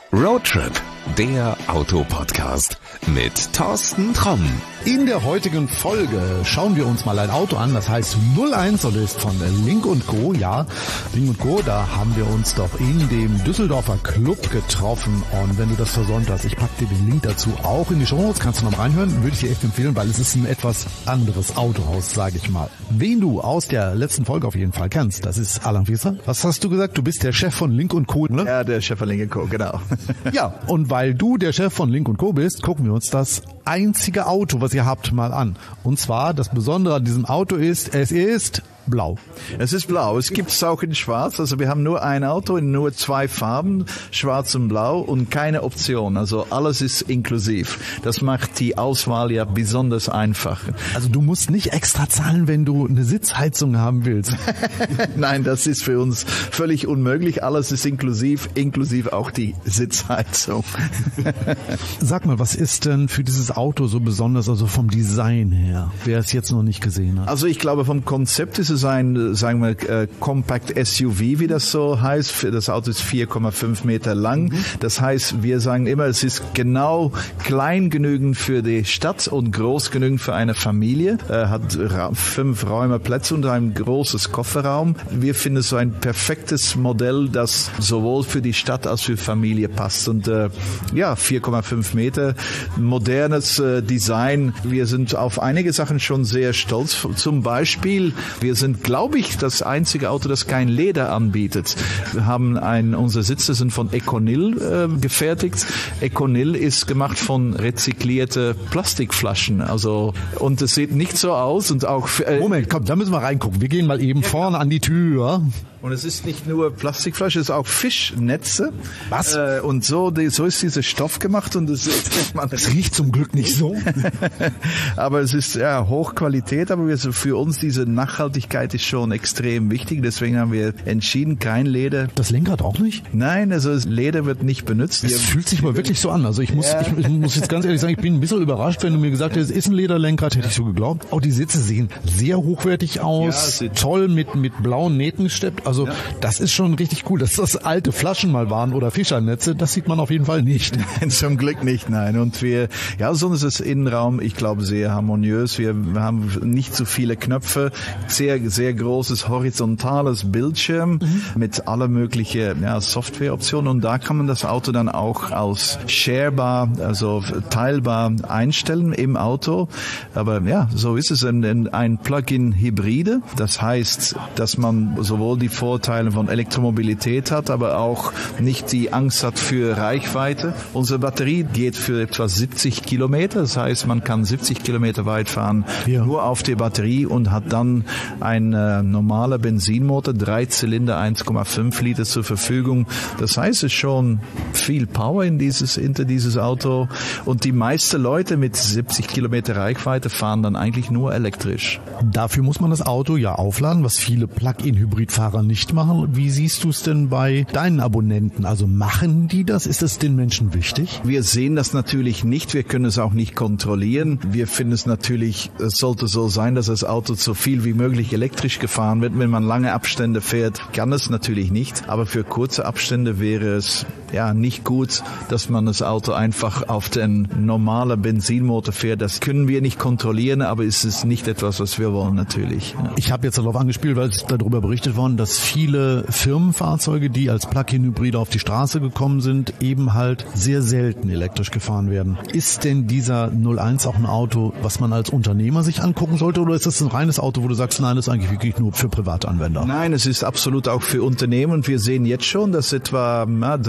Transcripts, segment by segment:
Roadtrip, der Autopodcast mit Thorsten Tromm. In der heutigen Folge schauen wir uns mal ein Auto an, das heißt 01 und ist von Lynk & Co. Ja, Lynk & Co., da haben wir uns doch in dem Düsseldorfer Club getroffen. Und wenn du das versäumt hast, ich packe dir den Link dazu auch in die Shownotes, kannst du noch mal reinhören, würde ich dir echt empfehlen, weil es ist ein etwas anderes Autohaus, sage ich mal. Wen du aus der letzten Folge auf jeden Fall kennst, das ist Alain Wieser. Was hast du gesagt? Du bist der Chef von Lynk & Co., ne? Ja, der Chef von Lynk & Co., genau. Ja, und weil du der Chef von Lynk & Co. bist, gucken wir uns das einzige Auto, was ihr habt, mal an. Und zwar, das Besondere an diesem Auto ist, es ist blau. Es ist blau. Es gibt es auch in schwarz. Also wir haben nur ein Auto in nur 2 Farben, schwarz und blau, und keine Option. Also alles ist inklusiv. Das macht die Auswahl ja besonders einfach. Also du musst nicht extra zahlen, wenn du eine Sitzheizung haben willst. Nein, das ist für uns völlig unmöglich. Alles ist inklusiv auch die Sitzheizung. Sag mal, was ist denn für dieses Auto so besonders, also vom Design her, wer es jetzt noch nicht gesehen hat? Also ich glaube, vom Konzept ist es ein, sagen wir, Compact SUV, wie das so heißt. Das Auto ist 4,5 Meter lang. Das heißt, wir sagen immer, es ist genau klein genügend für die Stadt und groß genügend für eine Familie. Hat 5 Räumerplätze und ein großes Kofferraum. Wir finden es so ein perfektes Modell, das sowohl für die Stadt als für Familie passt. Und 4,5 Meter, modernes Design. Wir sind auf einige Sachen schon sehr stolz. Zum Beispiel, wir sind, glaube ich, das einzige Auto, das kein Leder anbietet. Wir haben unsere Sitze sind von Econil gefertigt. Econil ist gemacht von rezyklierten Plastikflaschen. Also, und es sieht nicht so aus und auch... Moment, komm, da müssen wir reingucken. Wir gehen mal eben vorne an die Tür. Und es ist nicht nur Plastikflasche, es ist auch Fischnetze. Was? Und so ist dieser Stoff gemacht und es riecht zum Glück nicht so. Aber es ist Hochqualität, aber für uns diese Nachhaltigkeit ist schon extrem wichtig. Deswegen haben wir entschieden, kein Leder. Das Lenkrad auch nicht? Nein, also Leder wird nicht benutzt. Es fühlt sich mal wirklich so an. Also ich muss jetzt ganz ehrlich sagen, ich bin ein bisschen überrascht, wenn du mir gesagt hättest, es ist ein Lederlenkrad, hätte ich so geglaubt. Auch die Sitze sehen sehr hochwertig aus, toll mit blauen Nähten gesteppt. Also das ist schon richtig cool. Dass das alte Flaschen mal waren oder Fischernetze, das sieht man auf jeden Fall nicht. Nein, zum Glück nicht, nein. Und sonst ist das Innenraum, ich glaube, sehr harmoniös. Wir haben nicht so viele Knöpfe, sehr, sehr großes horizontales Bildschirm mit aller möglichen Softwareoptionen. Und da kann man das Auto dann auch als sharebar, also teilbar einstellen im Auto. Aber so ist es ein Plug-in-Hybride. Das heißt, dass man sowohl die Vorteile von Elektromobilität hat, aber auch nicht die Angst hat für Reichweite. Unsere Batterie geht für etwa 70 Kilometer. Das heißt, man kann 70 Kilometer weit fahren, nur auf der Batterie, und hat dann ein normaler Benzinmotor, 3 Zylinder, 1,5 Liter zur Verfügung. Das heißt, es ist schon viel Power hinter dieses Auto. Und die meisten Leute mit 70 Kilometer Reichweite fahren dann eigentlich nur elektrisch. Dafür muss man das Auto ja aufladen, was viele Plug-in-Hybrid-Fahrer nicht machen. Wie siehst du es denn bei deinen Abonnenten? Also machen die das? Ist das den Menschen wichtig? Wir sehen das natürlich nicht. Wir können es auch nicht kontrollieren. Wir finden es natürlich, es sollte so sein, dass das Auto so viel wie möglich elektrisch gefahren wird. Wenn man lange Abstände fährt, kann es natürlich nicht. Aber für kurze Abstände wäre es nicht gut, dass man das Auto einfach auf den normalen Benzinmotor fährt. Das können wir nicht kontrollieren, aber es ist nicht etwas, was wir wollen, natürlich. Ja. Ich habe jetzt darauf angespielt, weil es darüber berichtet worden, dass viele Firmenfahrzeuge, die als Plug-in-Hybride auf die Straße gekommen sind, eben halt sehr selten elektrisch gefahren werden. Ist denn dieser 01 auch ein Auto, was man als Unternehmer sich angucken sollte, oder ist das ein reines Auto, wo du sagst, nein, das ist eigentlich wirklich nur für Privatanwender? Nein, es ist absolut auch für Unternehmen, und wir sehen jetzt schon, dass etwa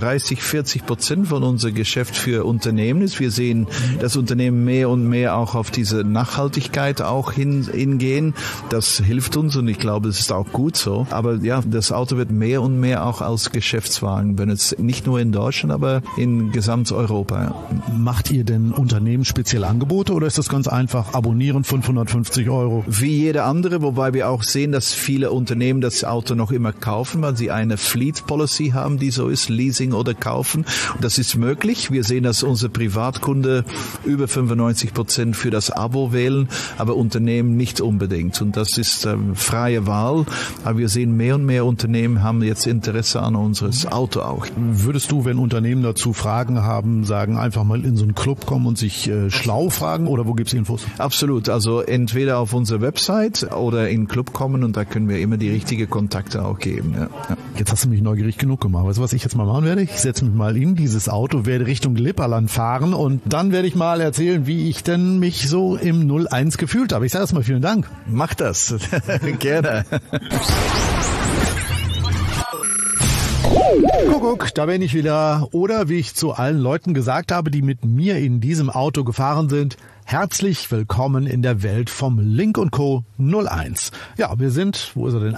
30-40% von unserem Geschäft für Unternehmen ist. Wir sehen, dass Unternehmen mehr und mehr auch auf diese Nachhaltigkeit auch hingehen. Das hilft uns, und ich glaube, es ist auch gut so. Aber das Auto wird mehr und mehr auch als Geschäftswagen benutzt. Nicht nur in Deutschland, aber in Gesamteuropa. Macht ihr denn Unternehmen spezielle Angebote, oder ist das ganz einfach, abonnieren, 550 €? Wie jeder andere, wobei wir auch sehen, dass viele Unternehmen das Auto noch immer kaufen, weil sie eine Fleet Policy haben, die so ist, Leasing oder kaufen. Und das ist möglich. Wir sehen, dass unsere Privatkunde über 95% für das Abo wählen, aber Unternehmen nicht unbedingt. Und das ist freie Wahl. Aber wir sehen mehr und mehr Unternehmen haben jetzt Interesse an unseres Auto auch. Würdest du, wenn Unternehmen dazu Fragen haben, sagen, einfach mal in so einen Club kommen und sich schlau fragen, oder wo gibt's Infos? Absolut, also entweder auf unserer Website oder in den Club kommen und da können wir immer die richtigen Kontakte auch geben. Ja. Jetzt hast du mich neugierig genug gemacht. Weißt du, was ich jetzt mal machen werde? Ich setze mich mal in dieses Auto, werde Richtung Lipperland fahren und dann werde ich mal erzählen, wie ich denn mich so im 01 gefühlt habe. Ich sage erstmal vielen Dank. Mach das. Gerne. Guck, da bin ich wieder. Oder wie ich zu allen Leuten gesagt habe, die mit mir in diesem Auto gefahren sind, herzlich willkommen in der Welt vom Link & Co. 01. Ja, wir sind, wo ist er denn,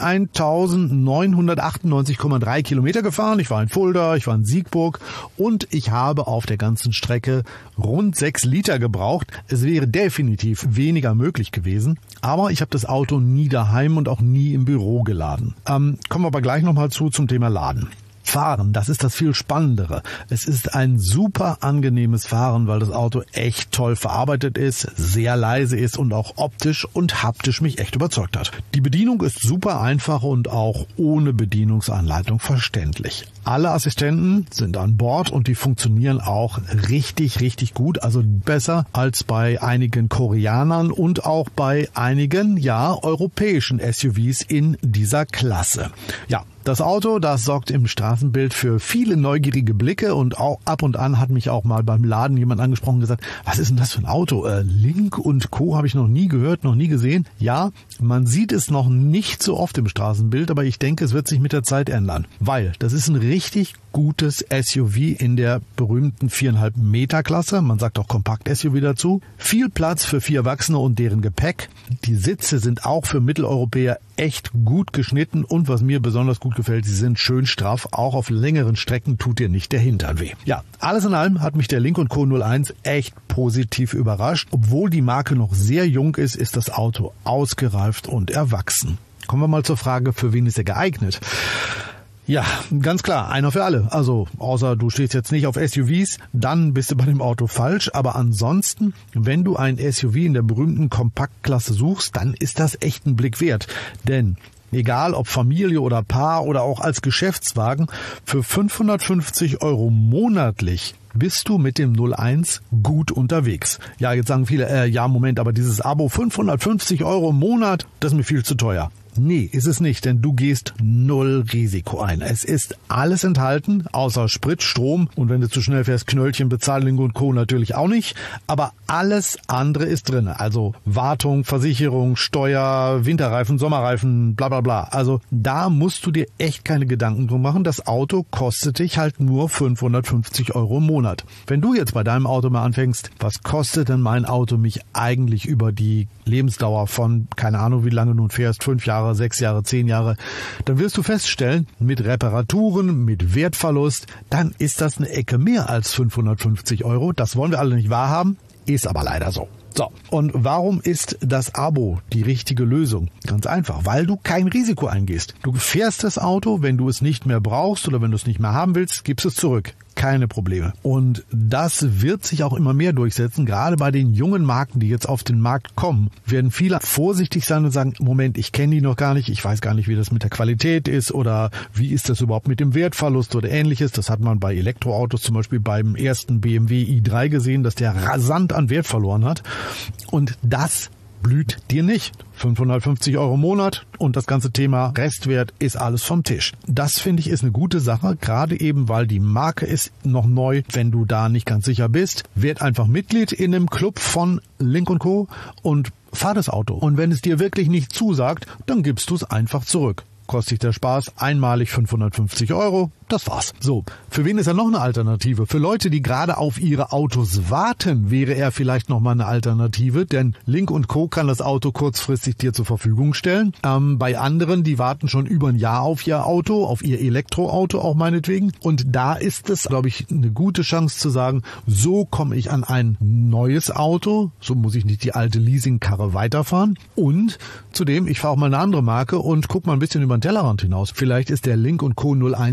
1998,3 Kilometer gefahren. Ich war in Fulda, ich war in Siegburg und ich habe auf der ganzen Strecke rund 6 Liter gebraucht. Es wäre definitiv weniger möglich gewesen, aber ich habe das Auto nie daheim und auch nie im Büro geladen. Kommen wir aber gleich nochmal zum Thema Laden. Fahren, das ist das viel Spannendere. Es ist ein super angenehmes Fahren, weil das Auto echt toll verarbeitet ist, sehr leise ist und auch optisch und haptisch mich echt überzeugt hat. Die Bedienung ist super einfach und auch ohne Bedienungsanleitung verständlich. Alle Assistenten sind an Bord und die funktionieren auch richtig, richtig gut, also besser als bei einigen Koreanern und auch bei einigen, europäischen SUVs in dieser Klasse. Ja, das Auto, das sorgt im Straßenbild für viele neugierige Blicke und auch ab und an hat mich auch mal beim Laden jemand angesprochen und gesagt, was ist denn das für ein Auto? Link & Co. habe ich noch nie gehört, noch nie gesehen. Ja, man sieht es noch nicht so oft im Straßenbild, aber ich denke, es wird sich mit der Zeit ändern, weil das ist ein richtig gutes SUV in der berühmten 4,5 Meter Klasse. Man sagt auch Kompakt-SUV dazu. Viel Platz für 4 Erwachsene und deren Gepäck. Die Sitze sind auch für Mitteleuropäer echt gut geschnitten und was mir besonders gut gefällt, sie sind schön straff. Auch auf längeren Strecken tut dir nicht der Hintern weh. Ja, alles in allem hat mich der Link & Co. 01 echt positiv überrascht. Obwohl die Marke noch sehr jung ist, ist das Auto ausgereift und erwachsen. Kommen wir mal zur Frage, für wen ist er geeignet? Ja, ganz klar, einer für alle. Also, außer du stehst jetzt nicht auf SUVs, dann bist du bei dem Auto falsch. Aber ansonsten, wenn du ein SUV in der berühmten Kompaktklasse suchst, dann ist das echt ein Blick wert. Denn egal ob Familie oder Paar oder auch als Geschäftswagen, für 550 € monatlich bist du mit dem 01 gut unterwegs. Ja, jetzt sagen viele, Moment, aber dieses Abo 550 € im Monat, das ist mir viel zu teuer. Nee, ist es nicht, denn du gehst 0 Risiko ein. Es ist alles enthalten, außer Sprit, Strom und wenn du zu schnell fährst, Knöllchen, Bezahlung und Co. natürlich auch nicht. Aber alles andere ist drin. Also Wartung, Versicherung, Steuer, Winterreifen, Sommerreifen, bla bla bla. Also da musst du dir echt keine Gedanken drum machen. Das Auto kostet dich halt nur 550 € im Monat. Wenn du jetzt bei deinem Auto mal anfängst, was kostet denn mein Auto mich eigentlich über die Lebensdauer von, keine Ahnung wie lange du fährst, 5 Jahre, 6 Jahre, 10 Jahre, dann wirst du feststellen, mit Reparaturen, mit Wertverlust, dann ist das eine Ecke mehr als 550 €. Das wollen wir alle nicht wahrhaben, ist aber leider so. So, und warum ist das Abo die richtige Lösung? Ganz einfach, weil du kein Risiko eingehst. Du fährst das Auto, wenn du es nicht mehr brauchst oder wenn du es nicht mehr haben willst, gibst es zurück. Keine Probleme. Und das wird sich auch immer mehr durchsetzen. Gerade bei den jungen Marken, die jetzt auf den Markt kommen, werden viele vorsichtig sein und sagen, Moment, ich kenne die noch gar nicht, ich weiß gar nicht, wie das mit der Qualität ist oder wie ist das überhaupt mit dem Wertverlust oder ähnliches. Das hat man bei Elektroautos zum Beispiel beim ersten BMW i3 gesehen, dass der rasant an Wert verloren hat. Und das blüht dir nicht. 550 € im Monat und das ganze Thema Restwert ist alles vom Tisch. Das finde ich ist eine gute Sache, gerade eben, weil die Marke ist noch neu. Wenn du da nicht ganz sicher bist, werd einfach Mitglied in einem Club von Link & Co. und fahr das Auto. Und wenn es dir wirklich nicht zusagt, dann gibst du es einfach zurück. Kostet dich der Spaß einmalig 550 €. Das war's. So, für wen ist er noch eine Alternative? Für Leute, die gerade auf ihre Autos warten, wäre er vielleicht noch mal eine Alternative, denn Link & Co. kann das Auto kurzfristig dir zur Verfügung stellen. Bei anderen, die warten schon über ein Jahr auf ihr Auto, auf ihr Elektroauto auch meinetwegen. Und da ist es, glaube ich, eine gute Chance zu sagen, so komme ich an ein neues Auto, so muss ich nicht die alte Leasingkarre weiterfahren. Und zudem, ich fahre auch mal eine andere Marke und guck mal ein bisschen über den Tellerrand hinaus. Vielleicht ist der Link & Co. 01 für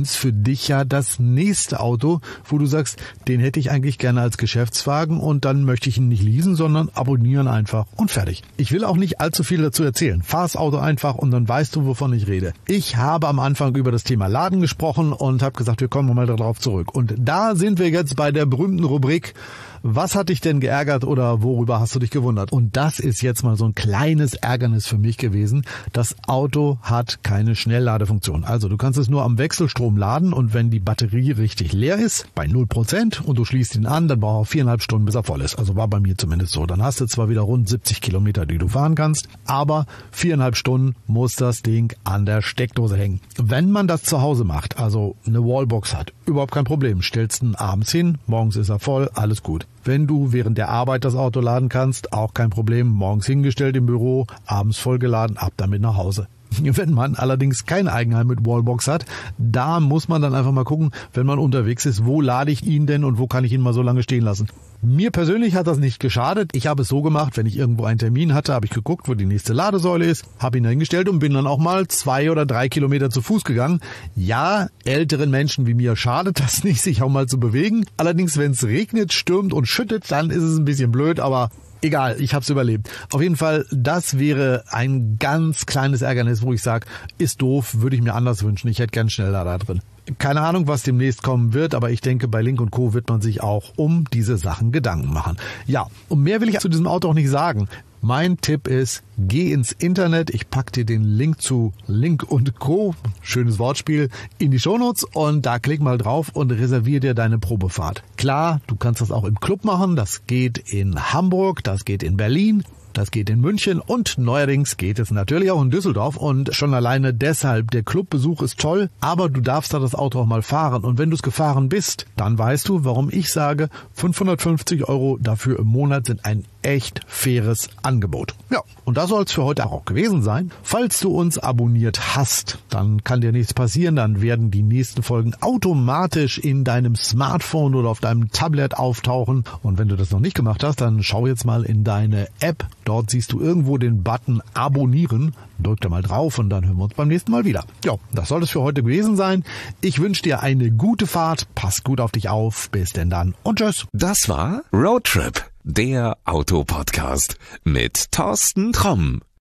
dich ja das nächste Auto, wo du sagst, den hätte ich eigentlich gerne als Geschäftswagen und dann möchte ich ihn nicht leasen, sondern abonnieren einfach und fertig. Ich will auch nicht allzu viel dazu erzählen. Fahr das Auto einfach und dann weißt du, wovon ich rede. Ich habe am Anfang über das Thema Laden gesprochen und habe gesagt, wir kommen mal darauf zurück. Und da sind wir jetzt bei der berühmten Rubrik, was hat dich denn geärgert oder worüber hast du dich gewundert? Und das ist jetzt mal so ein kleines Ärgernis für mich gewesen. Das Auto hat keine Schnellladefunktion. Also du kannst es nur am Wechselstrom laden und wenn die Batterie richtig leer ist, bei 0% und du schließt ihn an, dann braucht er 4,5 Stunden, bis er voll ist. Also war bei mir zumindest so. Dann hast du zwar wieder rund 70 Kilometer, die du fahren kannst, aber 4,5 Stunden muss das Ding an der Steckdose hängen. Wenn man das zu Hause macht, also eine Wallbox hat, überhaupt kein Problem. Stellst ihn abends hin, morgens ist er voll, alles gut. Wenn du während der Arbeit das Auto laden kannst, auch kein Problem. Morgens hingestellt im Büro, abends vollgeladen, ab damit nach Hause. Wenn man allerdings kein Eigenheim mit Wallbox hat, da muss man dann einfach mal gucken, wenn man unterwegs ist, wo lade ich ihn denn und wo kann ich ihn mal so lange stehen lassen. Mir persönlich hat das nicht geschadet. Ich habe es so gemacht, wenn ich irgendwo einen Termin hatte, habe ich geguckt, wo die nächste Ladesäule ist, habe ihn dahingestellt und bin dann auch mal 2 oder 3 Kilometer zu Fuß gegangen. Ja, älteren Menschen wie mir schadet das nicht, sich auch mal zu bewegen. Allerdings, wenn es regnet, stürmt und schüttet, dann ist es ein bisschen blöd, aber egal, ich hab's überlebt. Auf jeden Fall, das wäre ein ganz kleines Ärgernis, wo ich sage, ist doof, würde ich mir anders wünschen. Ich hätte gern schneller da drin. Keine Ahnung, was demnächst kommen wird, aber ich denke, bei Link & Co. wird man sich auch um diese Sachen Gedanken machen. Ja, und mehr will ich zu diesem Auto auch nicht sagen. Mein Tipp ist, geh ins Internet, ich pack dir den Link zu Link & Co., schönes Wortspiel, in die Shownotes und da klick mal drauf und reservier dir deine Probefahrt. Klar, du kannst das auch im Club machen, das geht in Hamburg, das geht in Berlin. Das geht in München und neuerdings geht es natürlich auch in Düsseldorf und schon alleine deshalb, der Clubbesuch ist toll, aber du darfst da das Auto auch mal fahren und wenn du es gefahren bist, dann weißt du, warum ich sage, 550 € dafür im Monat sind ein echt faires Angebot. Ja, und das soll es für heute auch gewesen sein. Falls du uns abonniert hast, dann kann dir nichts passieren, dann werden die nächsten Folgen automatisch in deinem Smartphone oder auf deinem Tablet auftauchen und wenn du das noch nicht gemacht hast, dann schau jetzt mal in deine App. Dort siehst du irgendwo den Button Abonnieren. Drück da mal drauf und dann hören wir uns beim nächsten Mal wieder. Ja, das soll es für heute gewesen sein. Ich wünsche dir eine gute Fahrt. Pass gut auf dich auf. Bis denn dann und tschüss. Das war Roadtrip, der Autopodcast mit Thorsten Tromm.